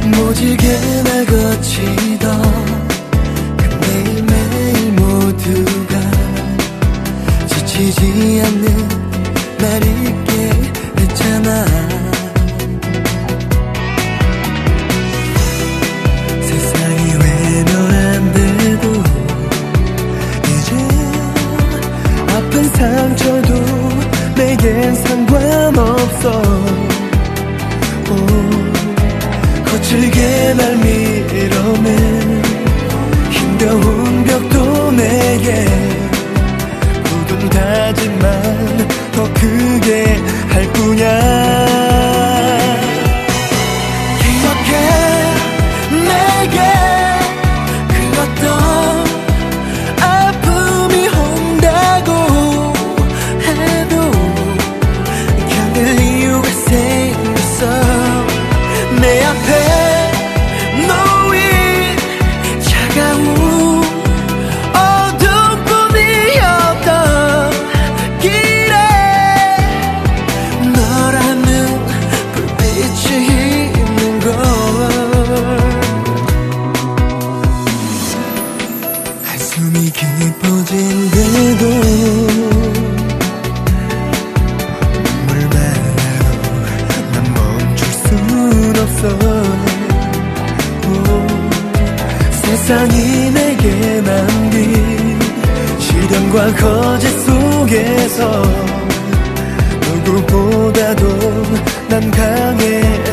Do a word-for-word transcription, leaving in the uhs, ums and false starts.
모질게 날 거치던 그 매일매일 모두가 지치지 않는 날 있게 했잖아. 세상이 외면한데도 이제 아픈 상처도 내겐 상관없어. 거칠게 날 밀어낸 힘겨운 벽도 내게 굳은다지만 더 크게 할 뿐이야. 기억해 내게 그 어떤 아픔이 온다고 해도 견딜 이유가 생겼어. 내 앞에 놓인 차가운 어둠뿐이었던 길에 너라는 불빛이 있는 걸. 한숨이 깊어진대도 눈물 말라도 난 멈출 순 없어. 세상이 내게 남긴 시련과 거짓 속에서 누구보다도 난 강해.